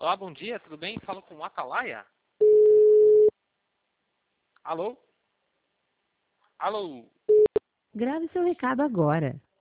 Olá, bom dia, tudo bem? Falo com o Atalaia? Alô? Alô? Grave seu recado agora.